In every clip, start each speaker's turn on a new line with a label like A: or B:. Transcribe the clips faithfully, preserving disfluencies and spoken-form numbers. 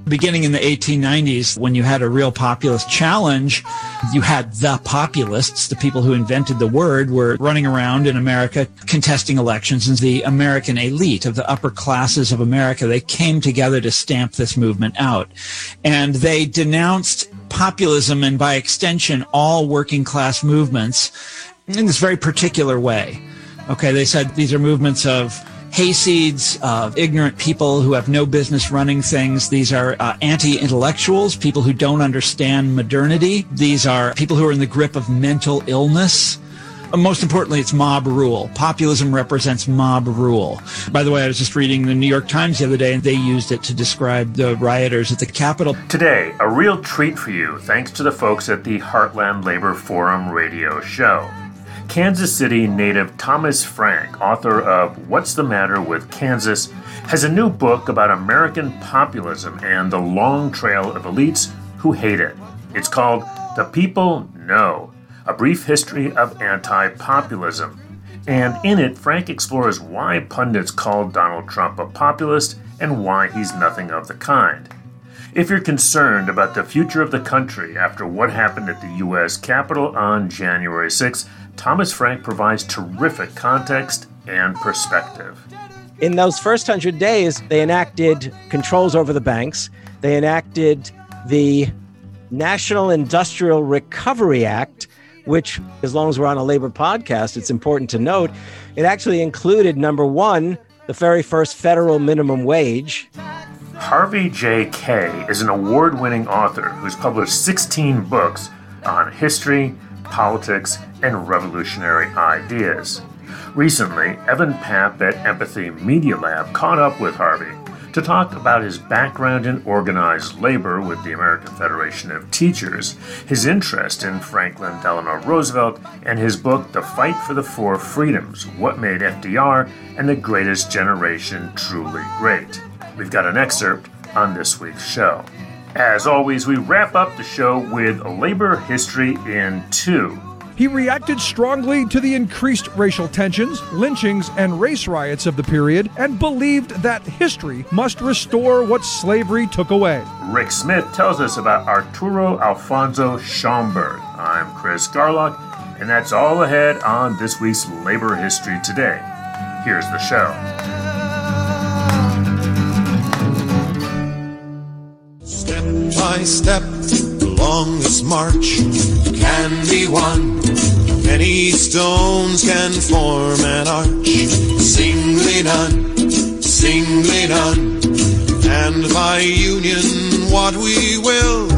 A: Beginning in the eighteen nineties, when you had a real populist challenge, you had the populists, the people who invented the word, were running around in America contesting elections. And the American elite of the upper classes of America, they came together to stamp this movement out. And they denounced populism and, by extension, all working class movements in this very particular way. Okay, they said these are movements of hayseeds, of ignorant people who have no business running things. These are uh, anti-intellectuals, people who don't understand modernity. These are people who are in the grip of mental illness. Uh, most importantly, it's mob rule. Populism represents mob rule. By the way, I was just reading the New York Times the other day, and they used it to describe the rioters at the Capitol.
B: Today, a real treat for you, thanks to the folks at the Heartland Labor Forum radio show. Kansas City native Thomas Frank, author of What's the Matter with Kansas, has a new book about American populism and the long trail of elites who hate it. It's called The People Know, A Brief History of Anti-Populism. And in it, Frank explores why pundits called Donald Trump a populist and why he's nothing of the kind. If you're concerned about the future of the country after what happened at the U S Capitol on January sixth, Thomas Frank provides terrific context and perspective.
C: In those first hundred days, they enacted controls over the banks. They enacted the National Industrial Recovery Act, which, as long as we're on a labor podcast, it's important to note, it actually included, number one, the very first federal minimum wage.
B: Harvey J. Kaye is an award-winning author who's published sixteen books on history, politics, and revolutionary ideas. Recently, Evan Papp at Empathy Media Lab caught up with Harvey to talk about his background in organized labor with the American Federation of Teachers, his interest in Franklin Delano Roosevelt, and his book, The Fight for the Four Freedoms, What Made F D R and the Greatest Generation Truly Great. We've got an excerpt on this week's show. As always, we wrap up the show with Labor History in Two.
D: He reacted strongly to the increased racial tensions, lynchings, and race riots of the period, and believed that history must restore what slavery took away.
B: Rick Smith tells us about Arturo Alfonso Schomburg. I'm Chris Garlock, and that's all ahead on this week's Labor History Today. Here's the show.
E: Step by step along this march can be won. Many stones can form an arch. Singly none, singly none. And by union what we will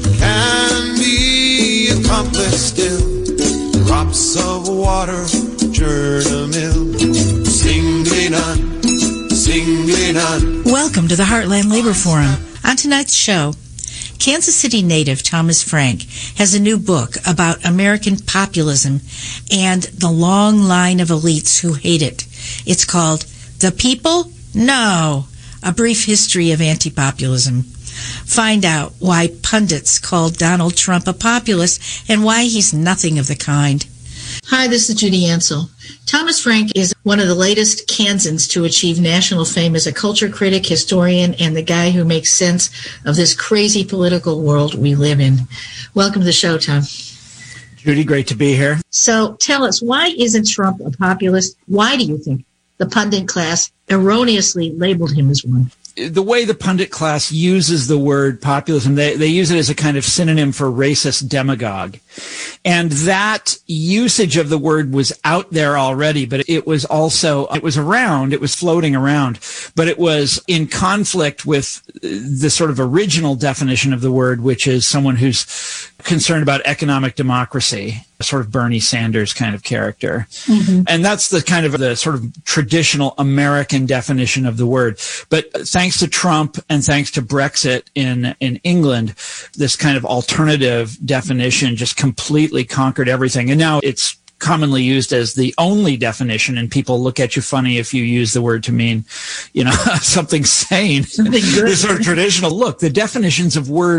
E: can be accomplished still. Drops of water churn a mill. Singly none, singly none.
F: Welcome to the Heartland Labor Forum. On tonight's show, Kansas City native Thomas Frank has a new book about American populism and the long line of elites who hate it. It's called The People Know, A Brief History of Anti-Populism. Find out why pundits called Donald Trump a populist and why he's nothing of the kind.
G: Hi, this is Judy Ansell. Thomas Frank is one of the latest Kansans to achieve national fame as a culture critic, historian, and the guy who makes sense of this crazy political world we live in. Welcome to the show, Tom.
A: Judy, great to be here.
G: So tell us, why isn't Trump a populist? Why do you think the pundit class erroneously labeled him as one?
A: The way the pundit class uses the word populism, they, they use it as a kind of synonym for racist demagogue. And that usage of the word was out there already, but it was also, it was around, it was floating around, but it was in conflict with the sort of original definition of the word, which is someone who's concerned about economic democracy, a sort of Bernie Sanders kind of character. Mm-hmm. And that's the kind of the sort of traditional American definition of the word. But thanks to Trump and thanks to Brexit in, in England, this kind of alternative definition just completely conquered everything. And now it's commonly used as the only definition, and people look at you funny if you use the word to mean, you know, something sane. Something good. This sort of traditional look. The definitions of words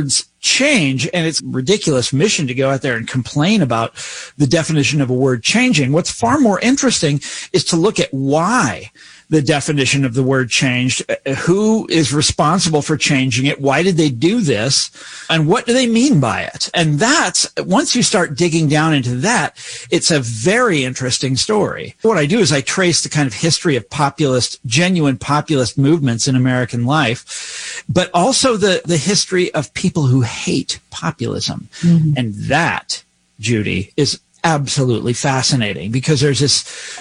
A: change, and it's a ridiculous mission to go out there and complain about the definition of a word changing. What's far more interesting is to look at why the definition of the word changed, who is responsible for changing it, why did they do this, and what do they mean by it? And that's, once you start digging down into that, it's a very interesting story. What I do is I trace the kind of history of populist, genuine populist movements in American life, but also the, the history of people who hate populism. Mm-hmm. And that, Judy, is absolutely fascinating, because there's this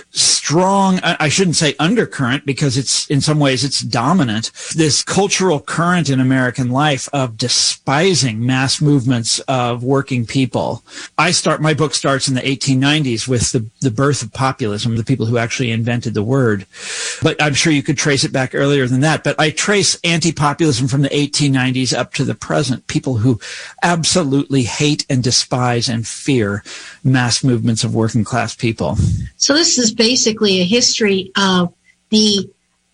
A: strong, I shouldn't say undercurrent, because it's in some ways it's dominant, this cultural current in American life of despising mass movements of working people. I start, my book starts in the eighteen nineties with the, the birth of populism, the people who actually invented the word. But I'm sure you could trace it back earlier than that. But I trace anti-populism from the eighteen nineties up to the present, people who absolutely hate and despise and fear mass movements of working class people.
G: So this is basically a history of the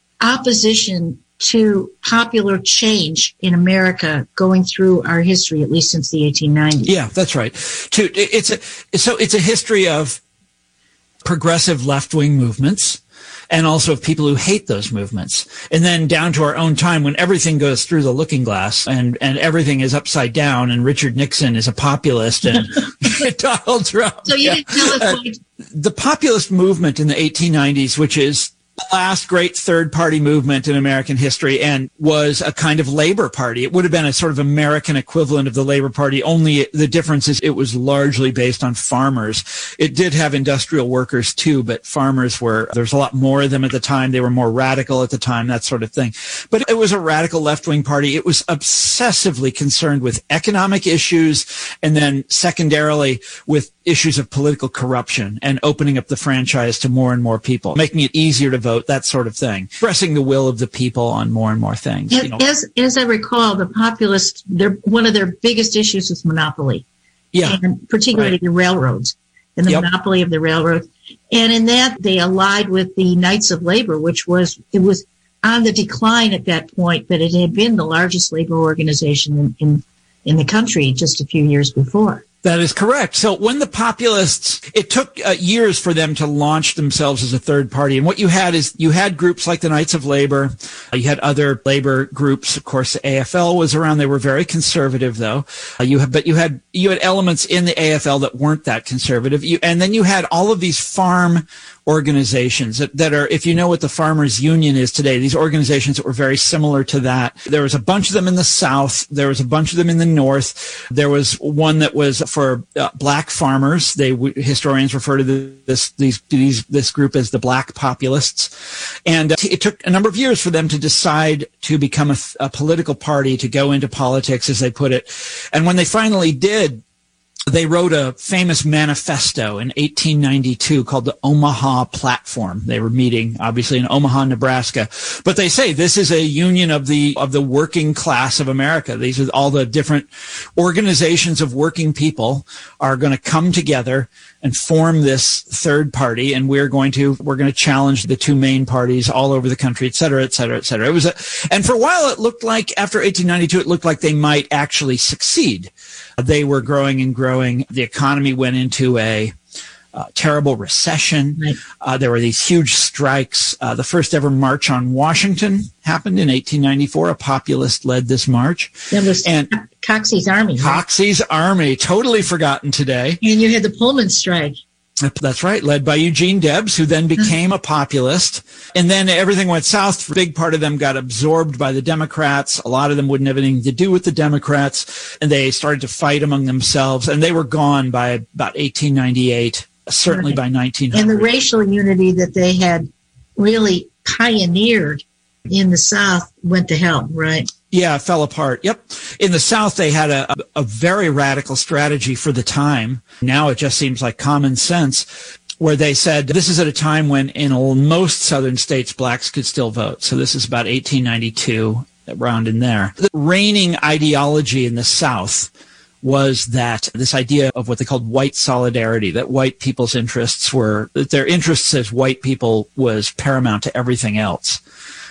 G: opposition to popular change in America going through our history, at least since the eighteen nineties.
A: Yeah, that's right. To, it's a, so it's a history of progressive left-wing movements, and also of people who hate those movements. And then down to our own time, when everything goes through the looking glass and, and everything is upside down, and Richard Nixon is a populist and Donald Trump.
G: So you
A: yeah.
G: didn't tell us
A: uh,
G: why.
A: The populist movement in the eighteen nineties, which is the last great third-party movement in American history, and was a kind of labor party. It would have been a sort of American equivalent of the Labor Party, only the difference is it was largely based on farmers. It did have industrial workers too, but farmers were, there's a lot more of them at the time. They were more radical at the time, that sort of thing. But it was a radical left-wing party. It was obsessively concerned with economic issues, and then secondarily with issues of political corruption and opening up the franchise to more and more people, making it easier to vote, that sort of thing, expressing the will of the people on more and more things.
G: As,
A: you know.
G: as, as I recall, the populists, their, one of their biggest issues was monopoly,
A: yeah,
G: and particularly
A: right.
G: the railroads and the yep. monopoly of the railroads. And in that, they allied with the Knights of Labor, which was, it was on the decline at that point, but it had been the largest labor organization in, in, in the country just a few years before.
A: That is correct. So when the populists, it took uh, years for them to launch themselves as a third party. And what you had is you had groups like the Knights of Labor. Uh, you had other labor groups. Of course, the A F L was around. They were very conservative, though. Uh, you have, but you had you had elements in the A F L that weren't that conservative. You, and then you had all of these farm organizations that, that are, if you know what the Farmers Union is today, these organizations that were very similar to that. There was a bunch of them in the South. There was a bunch of them in the North. There was one that was for uh, black farmers. They historians refer to this these these this group as the Black Populists. And uh, it took a number of years for them to decide to become a, a political party, to go into politics, as they put it. And when they finally did, they wrote a famous manifesto in eighteen ninety-two called the Omaha Platform. They were meeting, obviously, in Omaha, Nebraska. But they say this is a union of the of the working class of America. These are all the different organizations of working people are going to come together and form this third party, and we're going to we're going to challenge the two main parties all over the country, et cetera, et cetera, et cetera. It was a, and for a while, it looked like after eighteen ninety-two, it looked like they might actually succeed. They were growing and growing. The economy went into a uh, terrible recession. Right. Uh, there were these huge strikes. Uh, the first ever March on Washington happened in eighteen ninety-four. A populist led this march.
G: That was and Coxey's Army. Right?
A: Coxey's Army, totally forgotten today.
G: And you had the Pullman strike.
A: That's right, led by Eugene Debs, who then became a populist. And then everything went south. A big part of them got absorbed by the Democrats. A lot of them wouldn't have anything to do with the Democrats. And they started to fight among themselves. And they were gone by about eighteen ninety-eight, certainly right. by nineteen hundred.
G: And the racial unity that they had really pioneered in the South went to hell, right?
A: Yeah, it fell apart. Yep. In the South, they had a, a very radical strategy for the time. Now it just seems like common sense, where they said this is at a time when in most southern states, blacks could still vote. So this is about eighteen ninety-two, around in there. The reigning ideology in the South was that this idea of what they called white solidarity, that white people's interests were, that their interests as white people was paramount to everything else.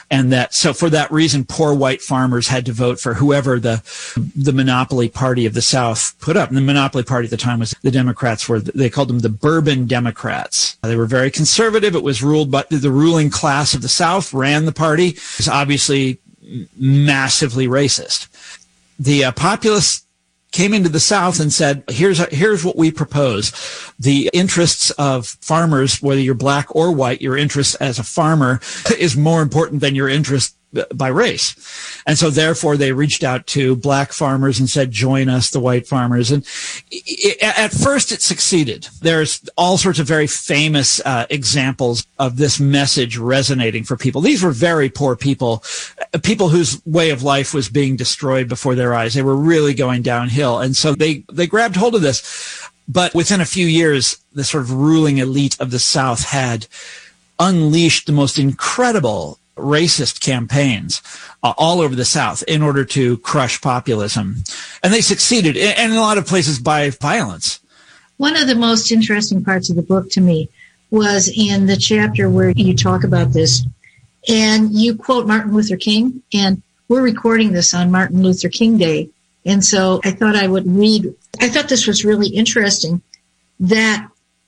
A: And that, so for that reason, poor white farmers had to vote for whoever the, the monopoly party of the South put up. And the monopoly party at the time was the Democrats, were, they called them the Bourbon Democrats. They were very conservative. It was ruled by the ruling class of the South, ran the party. It was obviously massively racist. The uh, populists came into the South and said, here's, here's what we propose. The interests of farmers, whether you're black or white, your interest as a farmer is more important than your interest by race. And so therefore they reached out to black farmers and said, join us, the white farmers. And it, at first it succeeded. There's all sorts of very famous uh, examples of this message resonating for people. These were very poor people, people whose way of life was being destroyed before their eyes. They were really going downhill. And so they, they grabbed hold of this. But within a few years, the sort of ruling elite of the South had unleashed the most incredible racist campaigns uh, all over the South in order to crush populism. And they succeeded, and in a lot of places by violence.
G: One of the most interesting parts of the book to me was in the chapter where you talk about this, and you quote Martin Luther King, and we're recording this on Martin Luther King Day. And so I thought I would read, I thought this was really interesting, that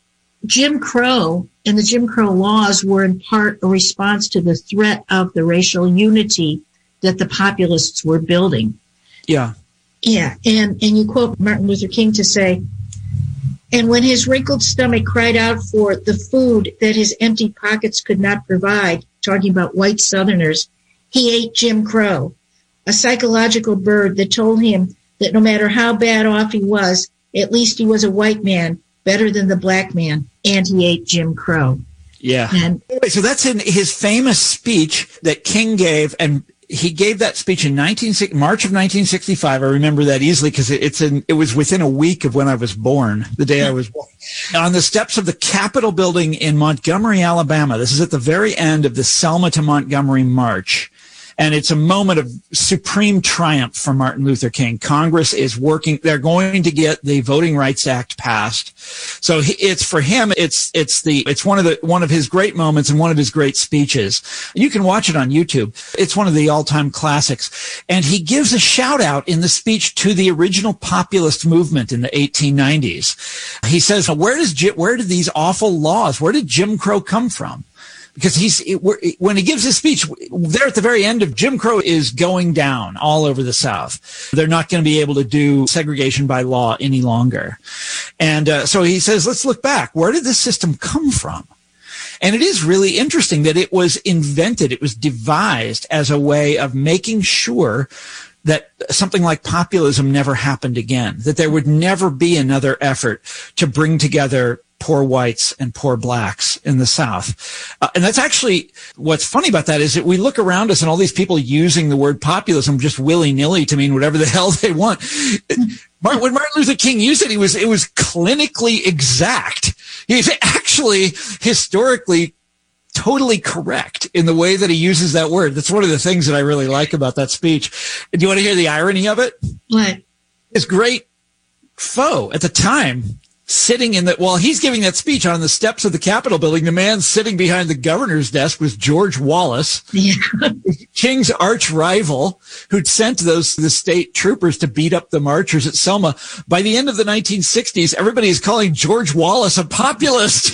G: Jim Crow and the Jim Crow laws were in part a response to the threat of the racial unity that the populists were building.
A: Yeah.
G: Yeah. And, and you quote Martin Luther King to say, and when his wrinkled stomach cried out for the food that his empty pockets could not provide, talking about white Southerners, he ate Jim Crow, a psychological bird that told him that no matter how bad off he was, at least he was a white man, better than the black man, and he ate Jim Crow.
A: Yeah.
G: And
A: so that's in his famous speech that King gave, and he gave that speech in nineteen March of nineteen sixty-five. I remember that easily because it's in, it was within a week of when I was born, the day I was born, on the steps of the Capitol building in Montgomery, Alabama. This is at the very end of the Selma to Montgomery March. And it's a moment of supreme triumph for Martin Luther King. Congress is working. They're going to get the Voting Rights Act passed. So it's for him. It's, it's the, it's one of the, one of his great moments and one of his great speeches. You can watch it on YouTube. It's one of the all-time classics. And he gives a shout out in the speech to the original populist movement in the eighteen nineties. He says, where does, where did these awful laws, where did Jim Crow come from? Because he's, when he gives his speech, there at the very end of Jim Crow is going down all over the South. They're not going to be able to do segregation by law any longer. And uh, so he says, let's look back. Where did this system come from? And it is really interesting that it was invented, it was devised as a way of making sure that something like populism never happened again, that there would never be another effort to bring together poor whites and poor blacks in the South. Uh, and that's actually, what's funny about that is that we look around us and all these people using the word populism just willy-nilly to mean whatever the hell they want. When Martin Luther King used it, he was, it was clinically exact. He's actually historically totally correct in the way that he uses that word. That's one of the things that I really like about that speech. Do you want to hear the irony of it?
G: What?
A: His great foe at the time, sitting in the, while he's giving that speech on the steps of the Capitol building, the man sitting behind the governor's desk was George Wallace,
G: yeah.
A: King's arch rival, who'd sent those, the state troopers to beat up the marchers at Selma. By the end of the nineteen sixties, everybody is calling George Wallace a populist.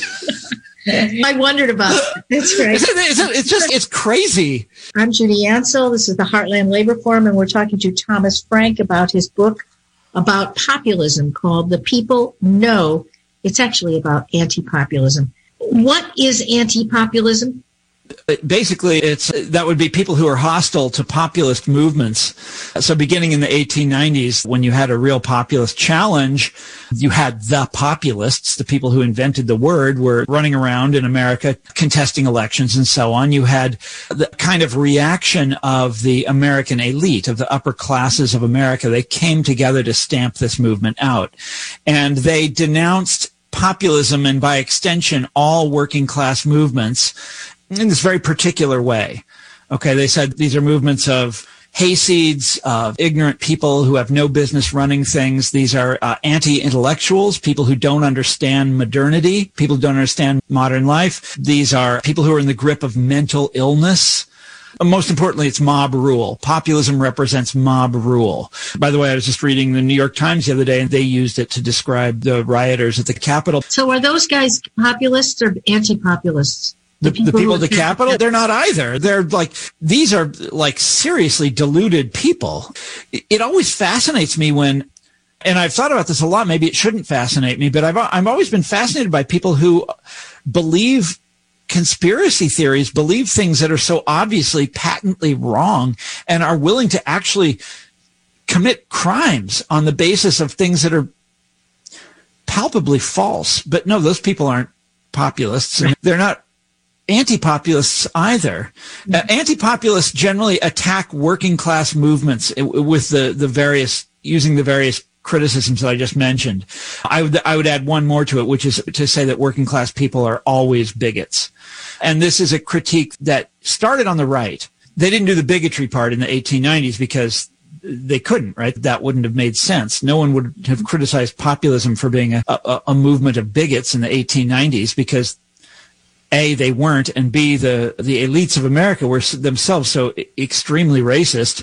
G: I wondered about that. That's right.
A: Isn't it, isn't it, it's just, it's crazy.
G: I'm Judy Ansell. This is the Heartland Labor Forum, and we're talking to Thomas Frank about his book about populism called The People Know. It's actually about anti-populism. What is anti-populism?
A: Basically, it's that would be people who are hostile to populist movements. So beginning in the eighteen nineties, when you had a real populist challenge, you had the populists, the people who invented the word, were running around in America contesting elections and so on. You had the kind of reaction of the American elite, of the upper classes of America. They came together to stamp this movement out. And they denounced populism and, by extension, all working class movements in this very particular way. Okay, they said these are movements of hayseeds, of ignorant people who have no business running things. These are uh, anti-intellectuals, people who don't understand modernity, people who don't understand modern life. These are people who are in the grip of mental illness. Most importantly, it's mob rule. Populism represents mob rule. By the way, I was just reading the New York Times the other day, and they used it to describe the rioters at the Capitol.
G: So are those guys populists or anti-populists?
A: The, the people at the Capitol, they're not either. They're like, these are like seriously deluded people. It, it always fascinates me when, and I've thought about this a lot, maybe it shouldn't fascinate me, but I've, I've always been fascinated by people who believe conspiracy theories, believe things that are so obviously patently wrong, and are willing to actually commit crimes on the basis of things that are palpably false. But no, those people aren't populists, and they're not anti-populists either. Uh, anti-populists generally attack working class movements with the, the various, using the various criticisms that I just mentioned. I would, I would add one more to it, which is to say that working class people are always bigots. And this is a critique that started on the right. They didn't do the bigotry part in the eighteen nineties because they couldn't, right? That wouldn't have made sense. No one would have criticized populism for being a, a, a movement of bigots in the eighteen nineties because A, they weren't, and B, the, the elites of America were themselves so extremely racist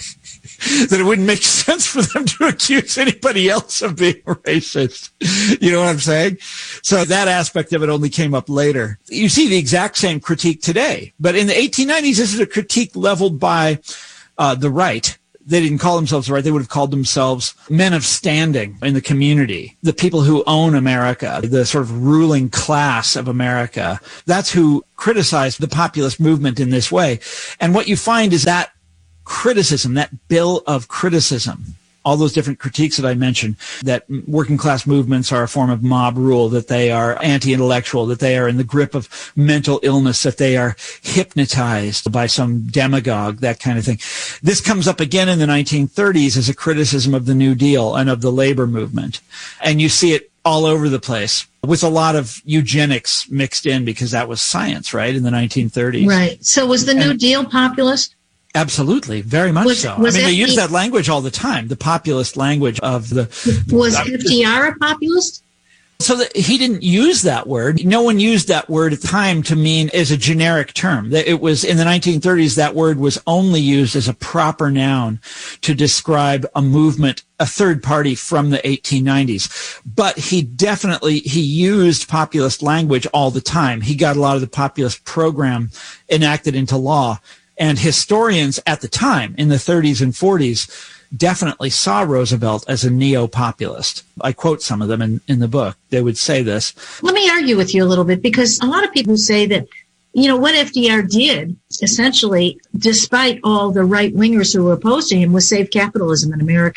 A: that it wouldn't make sense for them to accuse anybody else of being racist. You know what I'm saying? So that aspect of it only came up later. You see the exact same critique today. But in the eighteen nineties, this is a critique leveled by uh, the right. They didn't call themselves the right. They would have called themselves men of standing in the community, the people who own America, the sort of ruling class of America. That's who criticized the populist movement in this way. And what you find is that criticism, that bill of criticism, all those different critiques that I mentioned, that working class movements are a form of mob rule, that they are anti-intellectual, that they are in the grip of mental illness, that they are hypnotized by some demagogue, that kind of thing. This comes up again in the nineteen thirties as a criticism of the New Deal and of the labor movement. And you see it all over the place with a lot of eugenics mixed in because that was science, right, in the nineteen thirties.
G: Right. So was the New and, Deal populist?
A: Absolutely, very much
G: was,
A: so.
G: Was
A: I mean,
G: F-
A: they use that language all the time, the populist language of the...
G: Was F D R a populist?
A: So that he didn't use that word. No one used that word at the time to mean as a generic term. It was in the nineteen thirties, that word was only used as a proper noun to describe a movement, a third party from the eighteen nineties. But he definitely, he used populist language all the time. He got a lot of the populist program enacted into law. And historians at the time, in the thirties and forties, definitely saw Roosevelt as a neo-populist. I quote some of them in, in the book. They would say this.
G: Let me argue with you a little bit, because a lot of people say that, you know, what F D R did, essentially, despite all the right-wingers who were opposed to him, was save capitalism in America.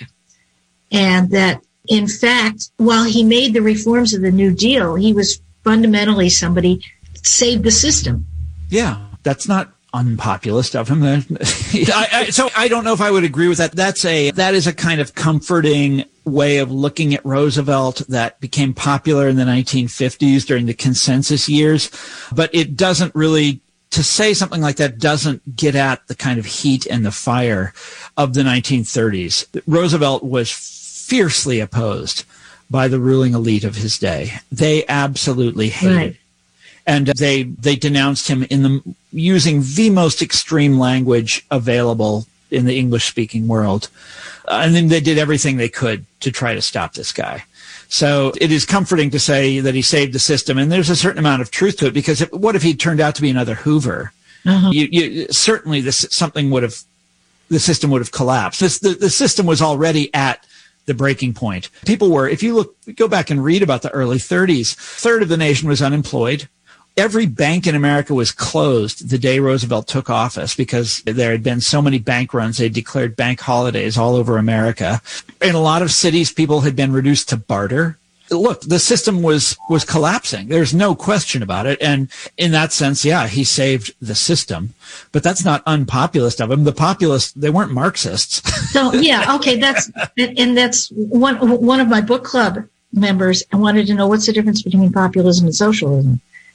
G: And that, in fact, while he made the reforms of the New Deal, he was fundamentally somebody that saved the system.
A: Yeah, that's not unpopulist of him. I, I, so I don't know if I would agree with that. That's a that is a kind of comforting way of looking at Roosevelt that became popular in the nineteen fifties during the consensus years. But it doesn't really, to say something like that doesn't get at the kind of heat and the fire of the nineteen thirties. Roosevelt was fiercely opposed by the ruling elite of his day. They absolutely hated him. Right. And they they denounced him in the using the most extreme language available in the English-speaking world. Uh, and then they did everything they could to try to stop this guy. So it is comforting to say that he saved the system. And there's a certain amount of truth to it, because if, what if he turned out to be another Hoover? Uh-huh. You, you, certainly this something would have, the system would have collapsed. This, the, the system was already at the breaking point. People were, if you look, go back and read about the early thirties, a third of the nation was unemployed. Every bank in America was closed the day Roosevelt took office because there had been so many bank runs. They declared bank holidays all over America. In a lot of cities, people had been reduced to barter. Look, the system was, was collapsing. There's no question about it. And in that sense, yeah, he saved the system. But that's not unpopulist of him. The populists, they weren't Marxists.
G: So, yeah, okay, that's, and that's one, one of my book club members wanted to know what's the difference between populism and socialism.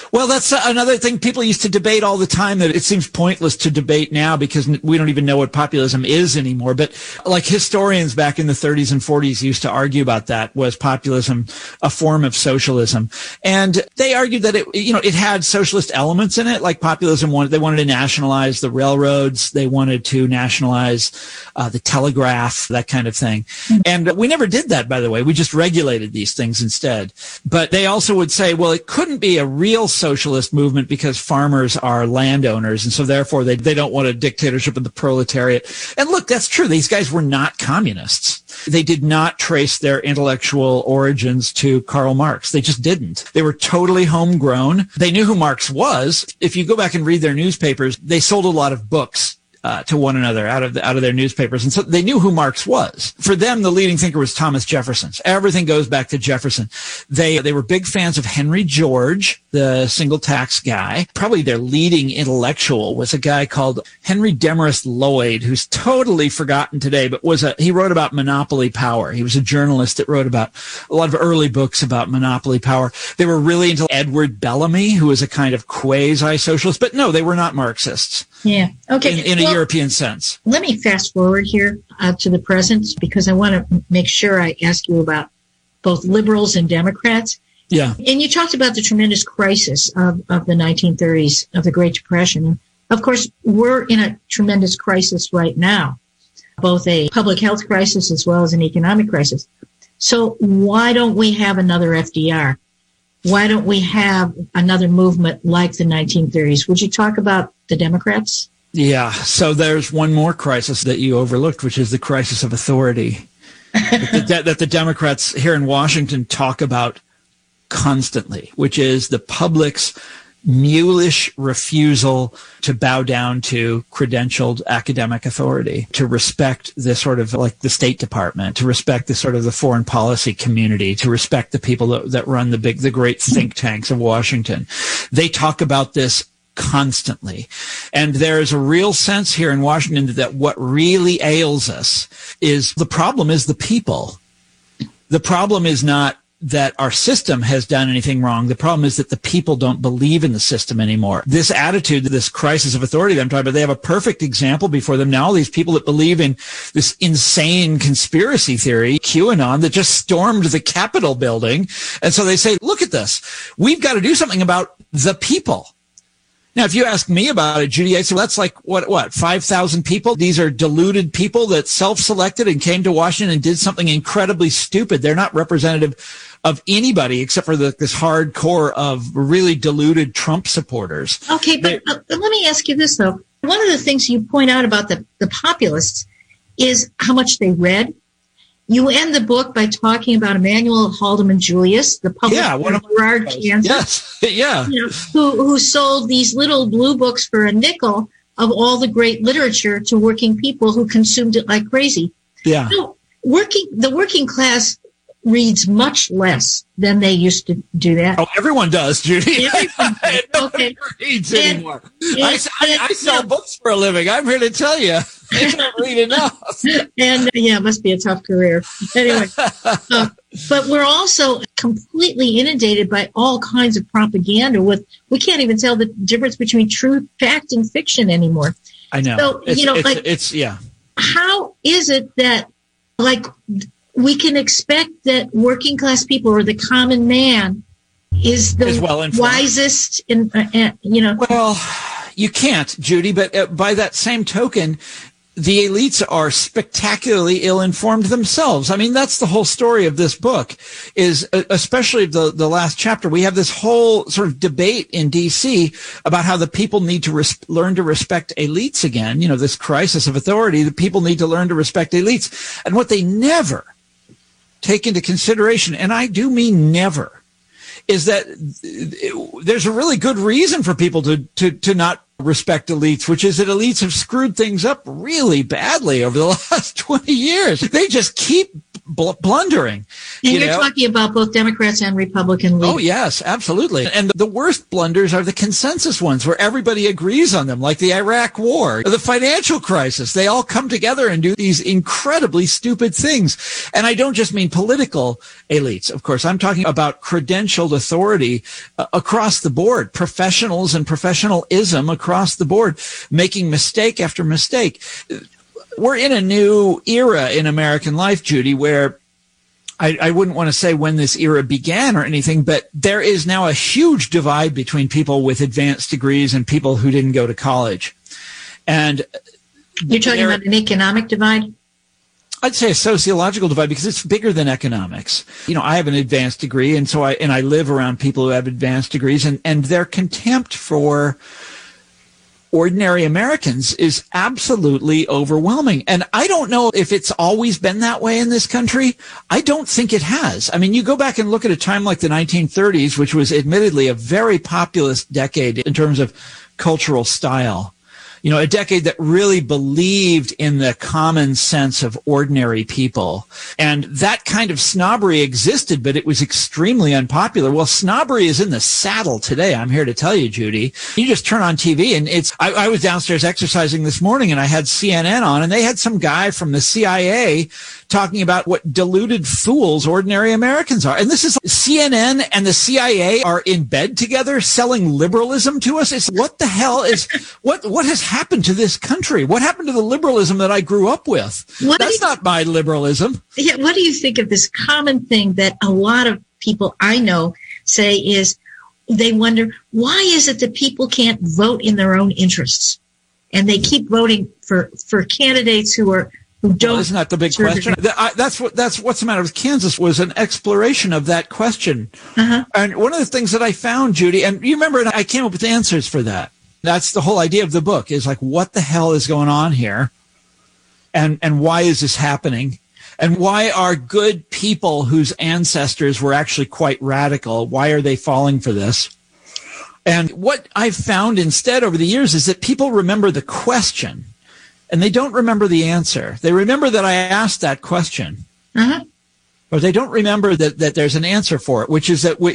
A: Well, that's another thing people used to debate all the time that it seems pointless to debate now because we don't even know what populism is anymore. But like historians back in the thirties and forties used to argue about that. Was populism a form of socialism? And they argued that it, you know, it had socialist elements in it. Like populism wanted, they wanted to nationalize the railroads. They wanted to nationalize uh, the telegraph, that kind of thing. Mm-hmm. And we never did that, by the way. We just regulated these things instead. But they also would say, well, it couldn't be a real socialist movement because farmers are landowners. And so therefore they, they don't want a dictatorship of the proletariat. And look, that's true. These guys were not communists. They did not trace their intellectual origins to Karl Marx. They just didn't. They were totally homegrown. They knew who Marx was. If you go back and read their newspapers, they sold a lot of books Uh, to one another out of the, out of their newspapers. And so they knew who Marx was. For them, the leading thinker was Thomas Jefferson. Everything goes back to Jefferson. They, they were big fans of Henry George, the single tax guy. Probably their leading intellectual was a guy called Henry Demarest Lloyd, who's totally forgotten today, but was a, he wrote about monopoly power. He was a journalist that wrote about a lot of early books about monopoly power. They were really into Edward Bellamy, who was a kind of quasi-socialist, but no, they were not Marxists.
G: Yeah. Okay.
A: In, in a
G: well,
A: European sense.
G: Let me fast forward here uh, to the present because I want to make sure I ask you about both liberals and Democrats.
A: Yeah.
G: And you talked about the tremendous crisis of, of the nineteen thirties, of the Great Depression. And of course, we're in a tremendous crisis right now, both a public health crisis as well as an economic crisis. So why don't we have another F D R? Why don't we have another movement like the nineteen thirties? Would you talk about the Democrats?
A: Yeah. So there's one more crisis that you overlooked, which is the crisis of authority that, the, that the Democrats here in Washington talk about constantly, which is the public's mulish refusal to bow down to credentialed academic authority, to respect the sort of like the State Department, to respect the sort of the foreign policy community, to respect the people that, that run the big, the great think tanks of Washington. They talk about this constantly. And there is a real sense here in Washington that what really ails us is the problem is the people. The problem is not that our system has done anything wrong. The problem is that the people don't believe in the system anymore. This attitude, this crisis of authority that I'm talking about, they have a perfect example before them now. All these people that believe in this insane conspiracy theory, QAnon, that just stormed the Capitol building. And so they say, look at this. We've got to do something about the people. Now, if you ask me about it, Judy, I say, well, that's like, what, what, five thousand people? These are deluded people that self-selected and came to Washington and did something incredibly stupid. They're not representative of anybody except for the, this hardcore of really deluded Trump supporters.
G: Okay, but uh, let me ask you this, though. One of the things you point out about the, the populists is how much they read. You end the book by talking about Emanuel Haldeman Julius, the publisher
A: yeah,
G: of Girard, Kansas,
A: yes, yeah,
G: you know, who, who sold these little blue books for a nickel of all the great literature to working people who consumed it like crazy.
A: Yeah,
G: so working the working class reads much less than they used to do that.
A: Oh, everyone does, Judy.
G: Everyone does.
A: Nobody
G: Okay.
A: reads
G: And-
A: anymore.
G: and-
A: I, I, I sell
G: and-
A: books for a living. I'm here to tell you, they don't read enough.
G: And uh, yeah, it must be a tough career. Anyway, uh, but we're also completely inundated by all kinds of propaganda. With we can't even tell the difference between true fact and fiction anymore.
A: I know.
G: So,
A: it's,
G: you know,
A: it's,
G: like-
A: it's yeah.
G: How is it that, like, we can expect that working class people or the common man is the
A: Is well informed.
G: wisest in, uh, uh, you know?
A: Well, you can't, Judy, but uh, by that same token, the elites are spectacularly ill-informed themselves. I mean, that's the whole story of this book, is uh, especially the, the last chapter. We have this whole sort of debate in D C about how the people need to res- learn to respect elites again. You know, this crisis of authority, the people need to learn to respect elites. And what they never take into consideration, and I do mean never, is that there's a really good reason for people to, to, to not respect elites, which is that elites have screwed things up really badly over the last twenty years. They just keep bl- blundering.
G: And
A: you
G: you're
A: know?
G: talking about both Democrats and Republican leaders.
A: Oh, yes, absolutely. And the worst blunders are the consensus ones where everybody agrees on them, like the Iraq War, the financial crisis. They all come together and do these incredibly stupid things. And I don't just mean political elites, of course. I'm talking about credentialed authority uh, across the board, professionals and professionalism across the board, making mistake after mistake. We're in a new era in American life, Judy, where I, I wouldn't want to say when this era began or anything, but there is now a huge divide between people with advanced degrees and people who didn't go to college. And
G: you're talking
A: there,
G: about an economic divide?
A: I'd say a sociological divide because it's bigger than economics. You know, I have an advanced degree, and so I and I live around people who have advanced degrees, and, and their contempt for ordinary Americans is absolutely overwhelming. And I don't know if it's always been that way in this country. I don't think it has. I mean, you go back and look at a time like the nineteen thirties, which was admittedly a very populist decade in terms of cultural style. You know, a decade that really believed in the common sense of ordinary people. And that kind of snobbery existed, but it was extremely unpopular. Well, snobbery is in the saddle today. I'm here to tell you, Judy. You just turn on T V and it's, I, I was downstairs exercising this morning and I had C N N on and they had some guy from the C I A talking about what deluded fools ordinary Americans are. And this is C N N and the C I A are in bed together selling liberalism to us. It's what the hell is, what, what has happened to this country? What happened to the liberalism that I grew up with? What That's you, not my liberalism.
G: Yeah, what do you think of this common thing that a lot of people I know say is they wonder, why is it that people can't vote in their own interests? And they keep voting for, for candidates who are who don't.
A: Well, isn't that the big question? The, I, that's what that's what's the matter with Kansas was an exploration of that question. Uh-huh. And one of the things that I found, Judy, and you remember, I came up with answers for that. That's the whole idea of the book is like, what the hell is going on here? And, and why is this happening? And why are good people whose ancestors were actually quite radical, why are they falling for this? And what I've found instead over the years is that people remember the question and they don't remember the answer. They remember that I asked that question. Uh-huh. But they don't remember that, that there's an answer for it, which is that we,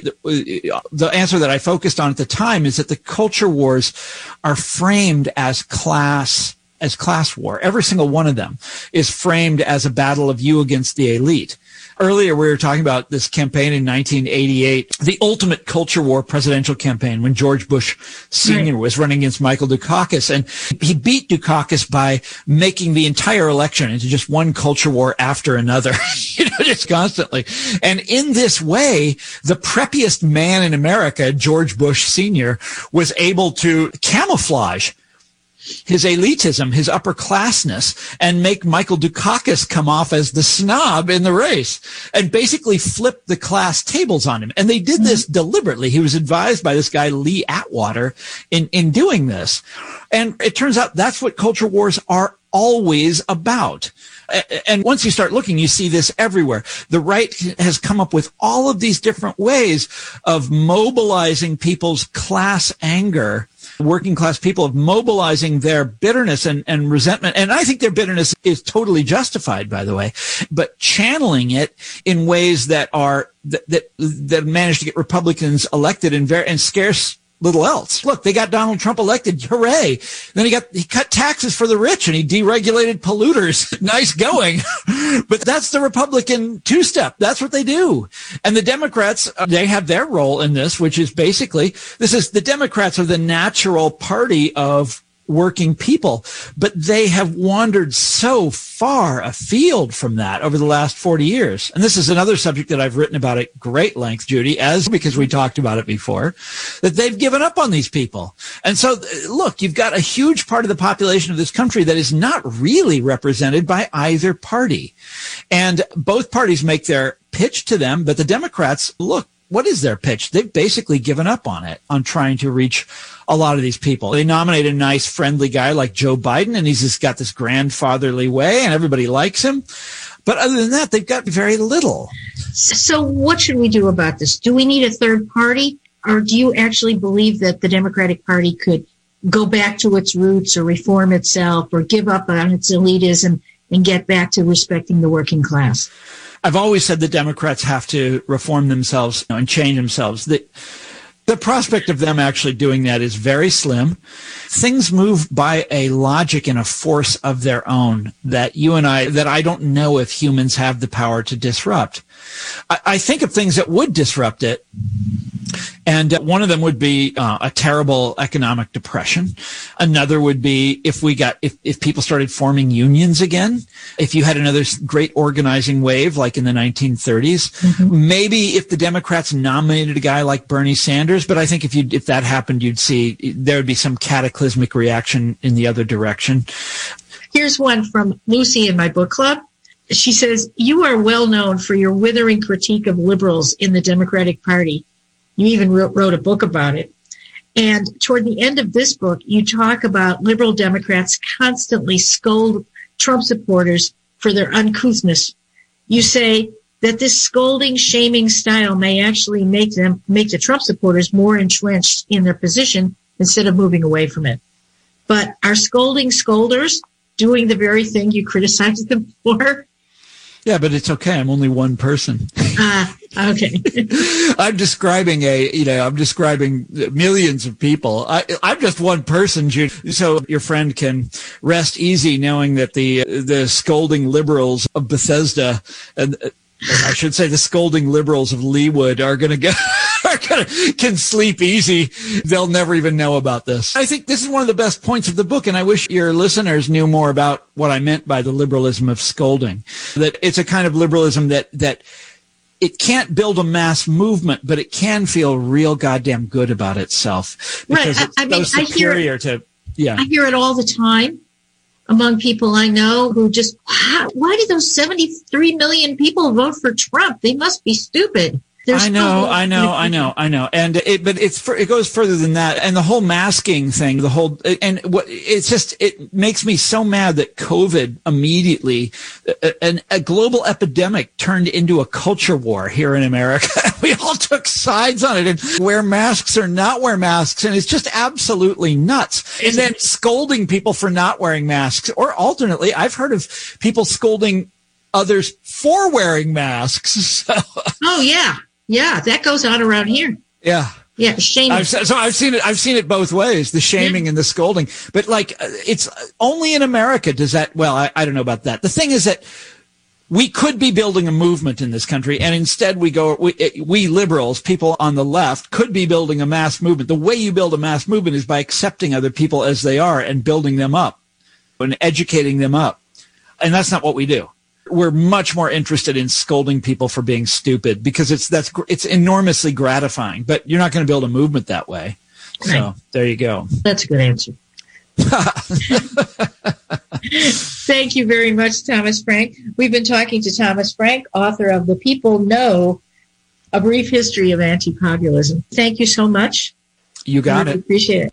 A: the answer that I focused on at the time is that the culture wars are framed as class, as class war. Every single one of them is framed as a battle of you against the elite. Earlier, we were talking about this campaign in nineteen eighty-eight, the ultimate culture war presidential campaign when George Bush Senior Right. was running against Michael Dukakis. And he beat Dukakis by making the entire election into just one culture war after another, you know, just constantly. And in this way, the preppiest man in America, George Bush Senior, was able to camouflage his elitism, his upperclassness, and make Michael Dukakis come off as the snob in the race and basically flip the class tables on him. And they did this deliberately. He was advised by this guy, Lee Atwater, in, in doing this. And it turns out that's what culture wars are always about. And once you start looking, you see this everywhere. The right has come up with all of these different ways of mobilizing people's class anger, working class people, of mobilizing their bitterness and, and resentment. And I think their bitterness is totally justified, by the way, but channeling it in ways that are, that, that, that manage to get Republicans elected in very, and scarce little else. Look, they got Donald Trump elected. Hooray. Then he got, he cut taxes for the rich and he deregulated polluters. Nice going. But that's the Republican two-step. That's what they do. And the Democrats, uh, they have their role in this, which is basically, this is the Democrats are the natural party of working people, but they have wandered so far afield from that over the last forty years. And this is another subject that I've written about at great length, Judy, as because we talked about it before, that they've given up on these people. And so, look, you've got a huge part of the population of this country that is not really represented by either party. And both parties make their pitch to them, but the Democrats, look, what is their pitch? They've basically given up on it, on trying to reach a lot of these people. They nominate a nice, friendly guy like Joe Biden, and he's just got this grandfatherly way, and everybody likes him. But other than that, they've got very little.
G: So what should we do about this? Do we need a third party, or do you actually believe that the Democratic Party could go back to its roots or reform itself or give up on its elitism and get back to respecting the working class?
A: I've always said the Democrats have to reform themselves, you know, and change themselves. The, the prospect of them actually doing that is very slim. Things move by a logic and a force of their own that you and I, that I don't know if humans have the power to disrupt. I, I think of things that would disrupt it. And one of them would be uh, a terrible economic depression. Another would be if we got, if, if people started forming unions again, if you had another great organizing wave like in the nineteen thirties, mm-hmm. maybe if the Democrats nominated a guy like Bernie Sanders. But I think if you, if that happened, you'd see there would be some cataclysmic reaction in the other direction.
G: Here's one from Lucy in my book club. She says, you are well known for your withering critique of liberals in the Democratic Party. You even wrote, wrote a book about it. And toward the end of this book, you talk about liberal Democrats constantly scold Trump supporters for their uncouthness. You say that this scolding, shaming style may actually make them, make the Trump supporters more entrenched in their position instead of moving away from it. But are scolding scolders doing the very thing you criticized them for?
A: Yeah, but it's okay. I'm only one person.
G: Ah, uh, okay.
A: I'm describing a, you know, I'm describing millions of people. I, I'm just one person, Jude. So your friend can rest easy knowing that the the scolding liberals of Bethesda, and I should say the scolding liberals of Leawood are going to get. Kind of can sleep easy. They'll never even know about this. I think this is one of the best points of the book, and I wish your listeners knew more about what I meant by the liberalism of scolding. That it's a kind of liberalism that that it can't build a mass movement, but it can feel real goddamn good about itself because
G: right.
A: it's
G: I, I
A: so
G: mean,
A: superior
G: I
A: to yeah.
G: I hear it all the time among people I know who just, why, why did those seventy-three million people vote for Trump? They must be stupid. There's
A: I know, I know, I know, I know, and it, but it's it goes further than that, and the whole masking thing, the whole, and what it's just it makes me so mad that COVID immediately, a, a global epidemic turned into a culture war here in America. We all took sides on it and wear masks or not wear masks, and it's just absolutely nuts. And then scolding people for not wearing masks, or alternately, I've heard of people scolding others for wearing masks. So.
G: Oh yeah. Yeah, that goes on around here.
A: Yeah.
G: Yeah, shaming.
A: I've, so I've seen it. I've seen it both ways, the shaming yeah. and the scolding. But like, it's only in America does that. Well, I, I don't know about that. The thing is that we could be building a movement in this country, and instead we go. We, we liberals, people on the left, could be building a mass movement. The way you build a mass movement is by accepting other people as they are and building them up and educating them up. And that's not what we do. We're much more interested in scolding people for being stupid because it's that's it's enormously gratifying. But you're not going to build a movement that way. So right. There you go.
G: That's a good answer. Thank you very much, Thomas Frank. We've been talking to Thomas Frank, author of The People Know, A Brief History of Anti-Populism. Thank you so much.
A: You got
G: I
A: it.
G: Appreciate it.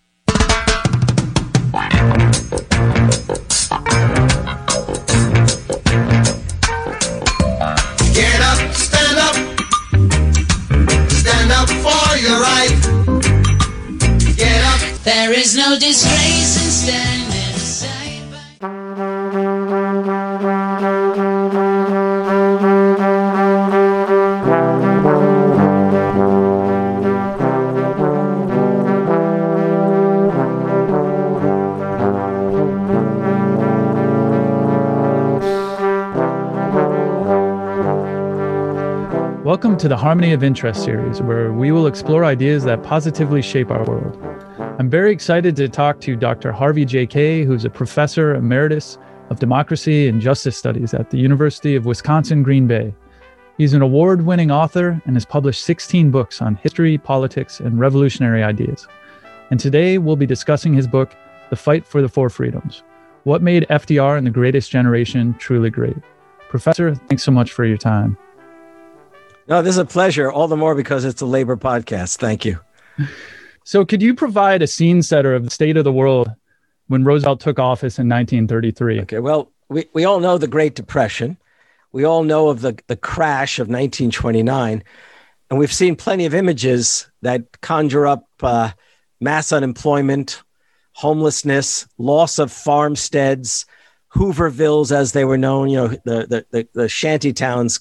H: There is no disgrace in standing aside by...
I: Welcome to the Harmony of Interest series, where we will explore ideas that positively shape our world. I'm very excited to talk to Doctor Harvey J. Kaye, who's a professor emeritus of democracy and justice studies at the University of Wisconsin-Green Bay. He's an award-winning author and has published sixteen books on history, politics, and revolutionary ideas. And today we'll be discussing his book, The Fight for the Four Freedoms: What Made F D R and the Greatest Generation Truly Great. Professor, thanks so much for your time.
C: No, this is a pleasure, all the more because it's a labor podcast. Thank you.
I: So could you provide a scene setter of the state of the world when Roosevelt took office in nineteen thirty-three?
C: Okay, well, we, we all know the Great Depression. We all know of the, the crash of nineteen twenty-nine. And we've seen plenty of images that conjure up uh, mass unemployment, homelessness, loss of farmsteads, Hoovervilles, as they were known, you know, the, the, the, the shanty towns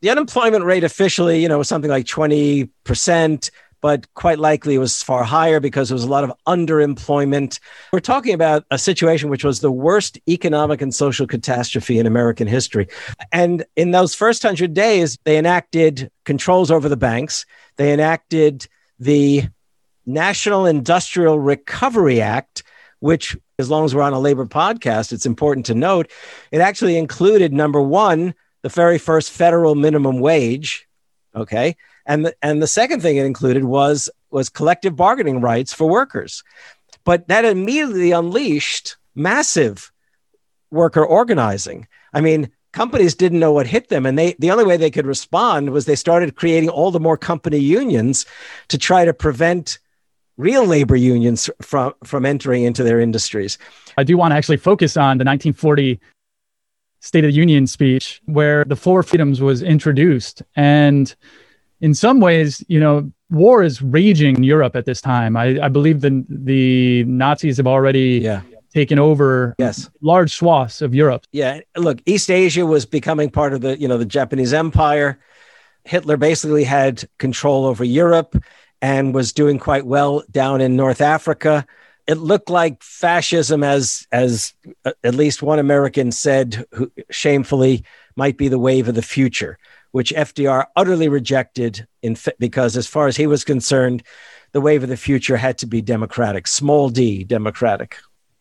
C: The unemployment rate officially, you know, was something like twenty percent, but quite likely it was far higher because there was a lot of underemployment. We're talking about a situation which was the worst economic and social catastrophe in American history. And in those first hundred days, they enacted controls over the banks. They enacted the National Industrial Recovery Act, which, as long as we're on a labor podcast, it's important to note, it actually included, number one, the very first federal minimum wage, okay? And the, and the second thing it included was, was collective bargaining rights for workers. But that immediately unleashed massive worker organizing. I mean, companies didn't know what hit them. And they the only way they could respond was they started creating all the more company unions to try to prevent real labor unions from, from entering into their industries.
I: I do want to actually focus on the nineteen forty State of the Union speech where the Four Freedoms was introduced. And in some ways, you know, war is raging in Europe at this time. I, I believe the, the Nazis have already yeah. taken over
C: yes.
I: large swaths of Europe.
C: Yeah. Look, East Asia was becoming part of the, you know, the Japanese Empire. Hitler basically had control over Europe and was doing quite well down in North Africa. It looked like fascism, as as at least one American said, who shamefully, might be the wave of the future, which F D R utterly rejected in because, as far as he was concerned, the wave of the future had to be democratic, small d, democratic.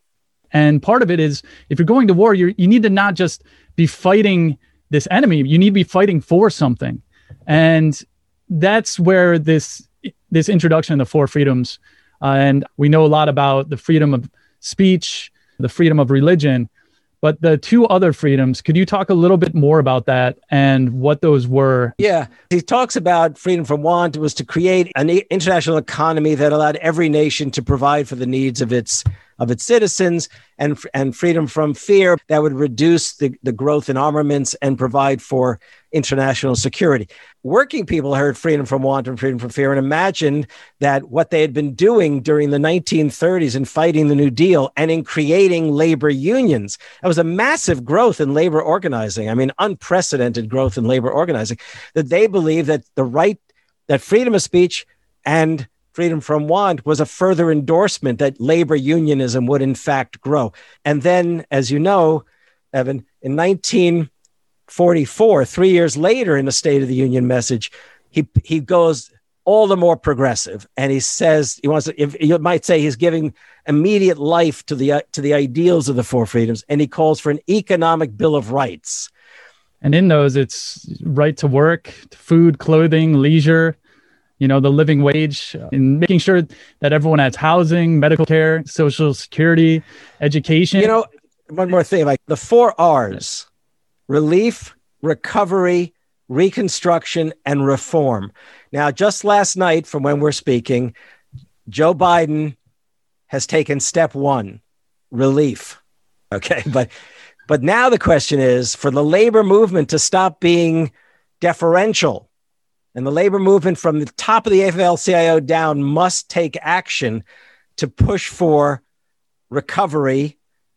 I: And part of it is, if you're going to war, you you need to not just be fighting this enemy, you need to be fighting for something. And that's where this this introduction of the Four Freedoms, uh, and we know a lot about the freedom of speech, the freedom of religion, but the two other freedoms, could you talk a little bit more about that and what those were?
C: Yeah, he talks about freedom from want. It was to create an international economy that allowed every nation to provide for the needs of its of its citizens, and and freedom from fear that would reduce the, the growth in armaments and provide for international security. Working people heard freedom from want and freedom from fear and imagined that what they had been doing during the nineteen thirties in fighting the New Deal and in creating labor unions, that was a massive growth in labor organizing. I mean, unprecedented growth in labor organizing, that they believed that the right, that freedom of speech and freedom from want was a further endorsement that labor unionism would in fact grow. And then, as you know, Evan, in nineteen forty-four, three years later in the State of the Union message, he he goes all the more progressive. And he says, he wants to, if you might say he's giving immediate life to the, uh, to the ideals of the Four Freedoms. And he calls for an economic bill of rights.
I: And in those, it's right to work, food, clothing, leisure, you know, the living wage, and making sure that everyone has housing, medical care, social security, education.
C: You know, one more thing, like the four R's, relief, recovery, reconstruction, and reform. Now, just last night from when we're speaking, Joe Biden has taken step one, relief. Okay, but but now the question is for the labor movement to stop being deferential, and the labor movement from the top of the A F L C I O down must take action to push for recovery,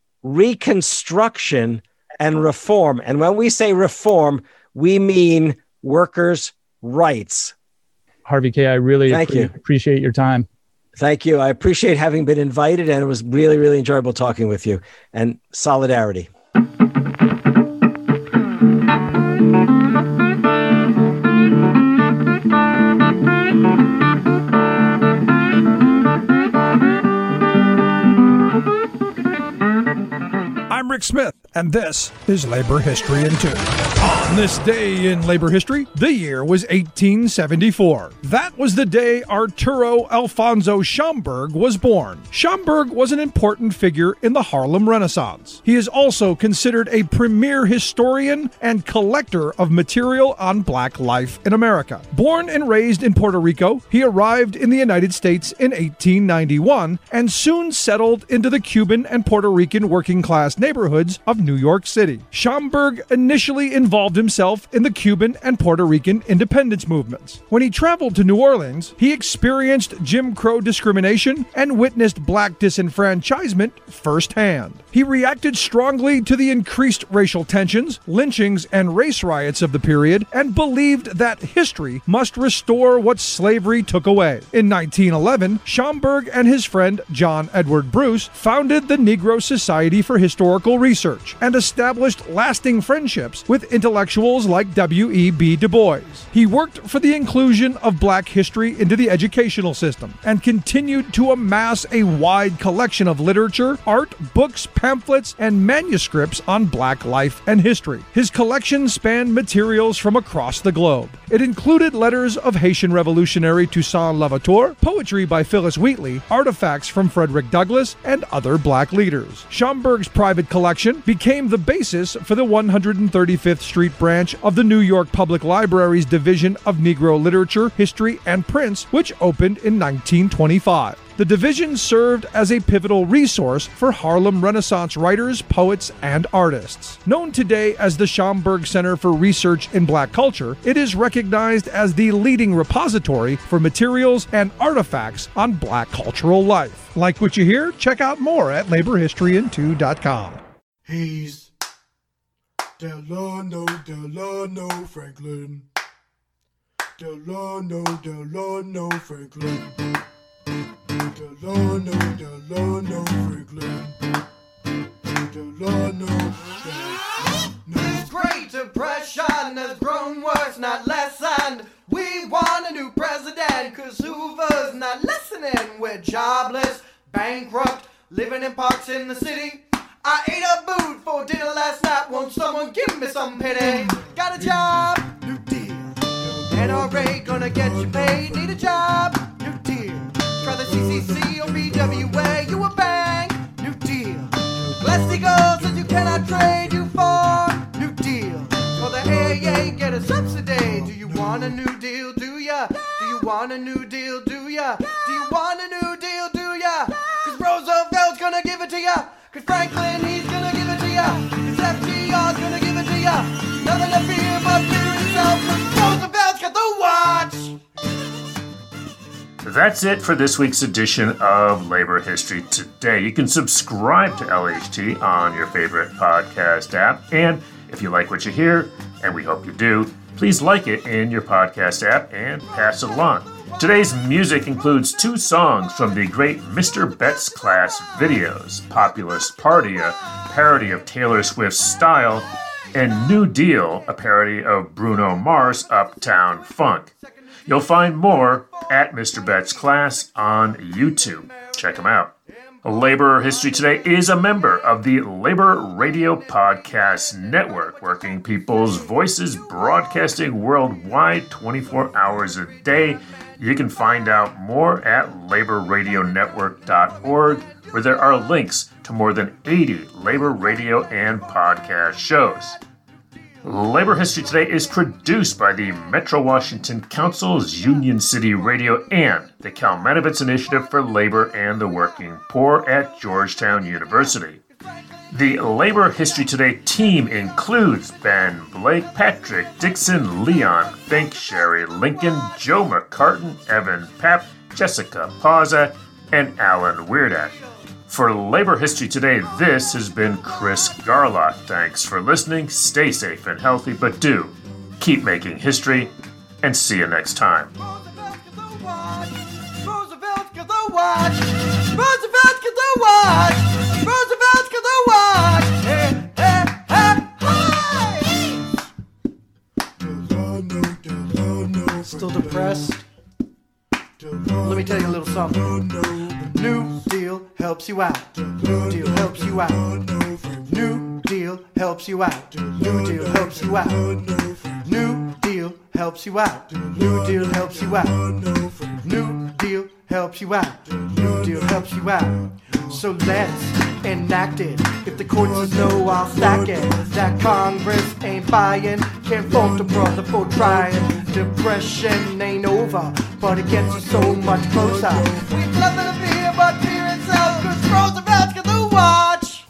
C: reconstruction, and reform. And when we say reform, we mean workers' rights.
I: Harvey K., I really
C: Thank
I: pre-
C: you.
I: appreciate your time.
C: Thank you. I appreciate having been invited, and it was really, really enjoyable talking with you. And solidarity.
D: I'm Rick Smith, and this is Labor History in Two. On this day in labor history, the year was eighteen seventy-four. That was the day Arturo Alfonso Schomburg was born. Schomburg was an important figure in the Harlem Renaissance. He is also considered a premier historian and collector of material on Black life in America. Born and raised in Puerto Rico, he arrived in the United States in eighteen ninety-one and soon settled into the Cuban and Puerto Rican working class neighborhoods of New York City. Schomburg initially involved himself in the Cuban and Puerto Rican independence movements. When he traveled to New Orleans, he experienced Jim Crow discrimination and witnessed black disenfranchisement firsthand. He reacted strongly to the increased racial tensions, lynchings, and race riots of the period, and believed that history must restore what slavery took away. In nineteen eleven, Schomburg and his friend John Edward Bruce founded the Negro Society for Historical Research and established lasting friendships with intellectuals like W E B Du Bois. He worked for the inclusion of black history into the educational system and continued to amass a wide collection of literature, art, books, pamphlets, and manuscripts on black life and history. His collection spanned materials from across the globe. It included letters of Haitian revolutionary Toussaint Louverture, poetry by Phyllis Wheatley, artifacts from Frederick Douglass, and other black leaders. Schomburg's private collection became the basis for the one hundred thirty-fifth Street branch of the New York Public Library's Division of Negro Literature, History, and Prints, which opened in nineteen twenty-five. The division served as a pivotal resource for Harlem Renaissance writers, poets, and artists. Known today as the Schomburg Center for Research in Black Culture, it is recognized as the leading repository for materials and artifacts on black cultural life. Like what you hear? Check out more at labor history in two dot com.
J: He's Delano, Delano Franklin. Delano, Delano Franklin. Delano, Delano Franklin. Delano,
K: This Great Depression has grown worse, not less, and we want a new president, cause Hoover's not listening. We're jobless, bankrupt, living in parks in the city. I ate a boot for dinner last night, won't someone give me some pity? Got a job, new deal. N R A gonna get you paid, need a job, new deal. Try the C C C or B W A, you a bank, new deal. Glass-Steagall says you cannot trade you for new deal. For the A A, get a subsidy. Do you want a new deal, do ya? Do you want a new deal, do ya? Do you want a new deal, do ya? Cause Roosevelt's gonna give it to ya. Cause Franklin, he's gonna give it to ya. Cause F D R's gonna give it to ya. Nothing to fear but fear itself. Cause Roosevelt's got the watch.
B: That's it for this week's edition of Labor History Today. You can subscribe to L H T on your favorite podcast app. And if you like what you hear, and we hope you do, please like it in your podcast app and pass it along. Today's music includes two songs from the great Mister Betts Class videos, Populist Party, a parody of Taylor Swift's Style, and New Deal, a parody of Bruno Mars' Uptown Funk. You'll find more at Mister Betts Class on YouTube. Check them out. Labor History Today is a member of the Labor Radio Podcast Network, working people's voices broadcasting worldwide twenty-four hours a day. You can find out more at labor radio network dot org, where there are links to more than eighty labor radio and podcast shows. Labor History Today is produced by the Metro Washington Council's Union City Radio and the Kalmanovitz Initiative for Labor and the Working Poor at Georgetown University. The Labor History Today team includes Ben Blake, Patrick Dixon, Leon Fink, Sherry Lincoln, Joe McCartan, Evan Papp, Jessica Pauza, and Alan Weirdak. For Labor History Today, this has been Chris Garlock. Thanks for listening. Stay safe and healthy, but do keep making history, and see you next time.
K: Roosevelt's got the watch. Roosevelt's got the watch. Roosevelt's got the watch. Hey, hey, hey. Still depressed? Let me tell you a little something. New Deal helps you out. New Deal helps you out. New Deal helps you out. New Deal helps you out. New Deal helps you out. New Deal helps you out. New Deal helps you out. New Deal helps you out. So let's enact it. If the courts says no, I'll stack it. That Congress ain't buying. Can't fault a brother for trying. Depression ain't over, but it gets you so much closer. We've nothing to fear but fear itself, cause Roosevelt